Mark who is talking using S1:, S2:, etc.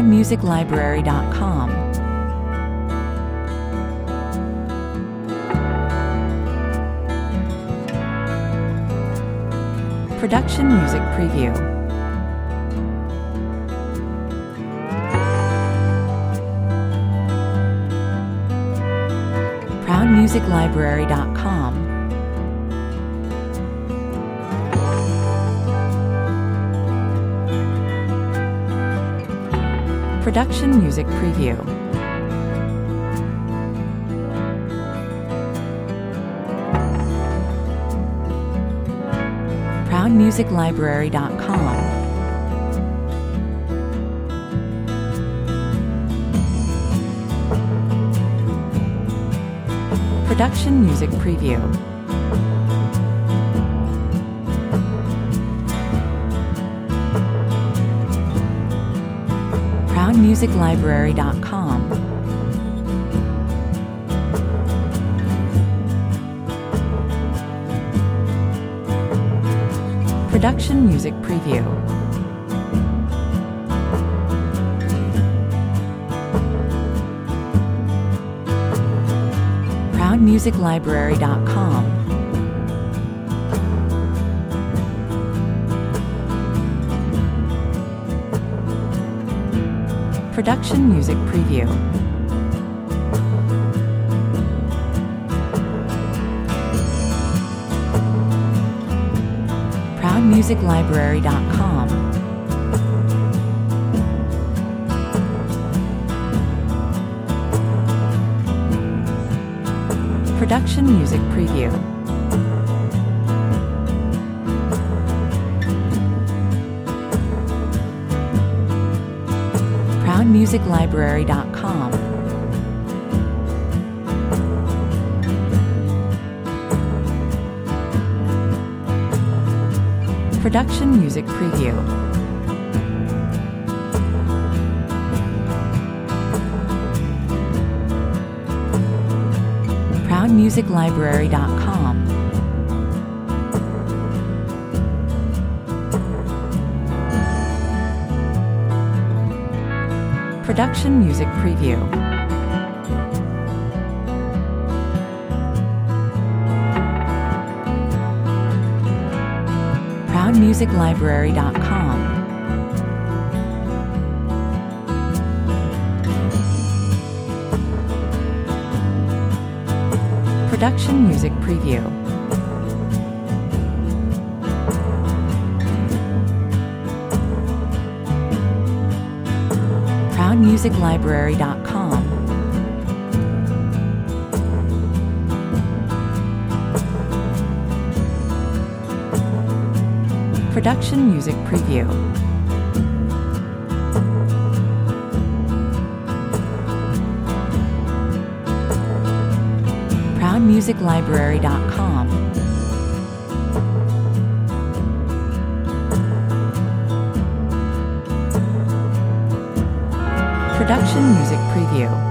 S1: ProudMusicLibrary.com. Production Music Preview. ProudMusicLibrary.com. Production Music Preview. ProudMusicLibrary.com. Production Music Preview. ProudMusicLibrary.com. Production Music Preview. ProudMusicLibrary.com. Production Music Preview. ProudMusicLibrary.com. Production Music Preview. ProudMusicLibrary.com. Production Music Preview. ProudMusicLibrary.com. Production Music Preview. ProudMusicLibrary.com. Production Music Preview. ProudMusicLibrary.com. Production Music Preview. ProudMusicLibrary.com. Production Music Preview.